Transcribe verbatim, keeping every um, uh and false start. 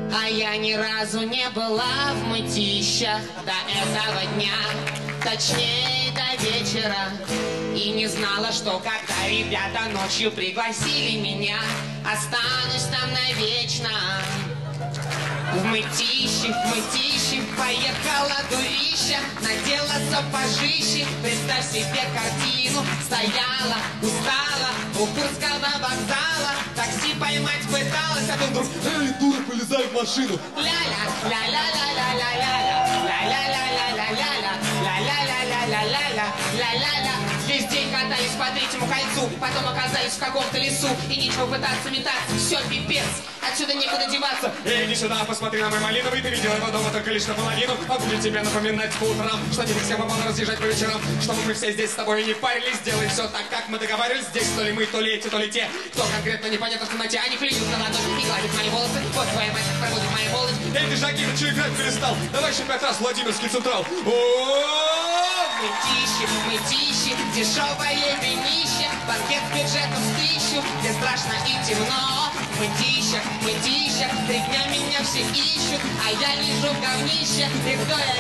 А я ни разу не была в мытищах до этого дня, точнее до вечера. И не знала, что когда ребята ночью пригласили меня, останусь там навечно. В мытищи, в мытищи поехала дурища, надела сапожищи, представь себе картину. Стояла, устала у Курского вокзала, такси поймать пыталась, а тут вдруг: эй, дура, полезай в машину. Ля-ля, ля-ля-ля-ля-ля-ля-ля, ля-ля-ля-ля-ля-ля, ля-ля-ля-ля-ля-ля, ля-ля-ля. Весь день катаюсь по третьему кольцу, потом оказались в каком-то лесу, и нечего пытаться метаться, все пипец, отсюда некуда деваться. Эй, иди сюда, посмотри на мой малиновый, ты видел его дома только лишь наполовину. Могу ли тебе напоминать по утрам, что не всем попало разъезжать по вечерам, чтобы мы все здесь с тобой не парились, сделай все так, как мы договаривались. Здесь то ли мы, то ли эти, то ли те, кто конкретно непонятно в темноте. Они плюют на ладони и гладят мои волосы, вот твоя мать проводит мои молодость. Эй, ты, Жаки, ты что играть перестал? Давай еще пять раз Владимирский Централ. Мытищи, мытищи, дешевое винище, банкет с бюджетом в тысячу, где страшно и темно. Мытища, мытища, три дня меня все ищут, а я лежу в говнище, и кто я?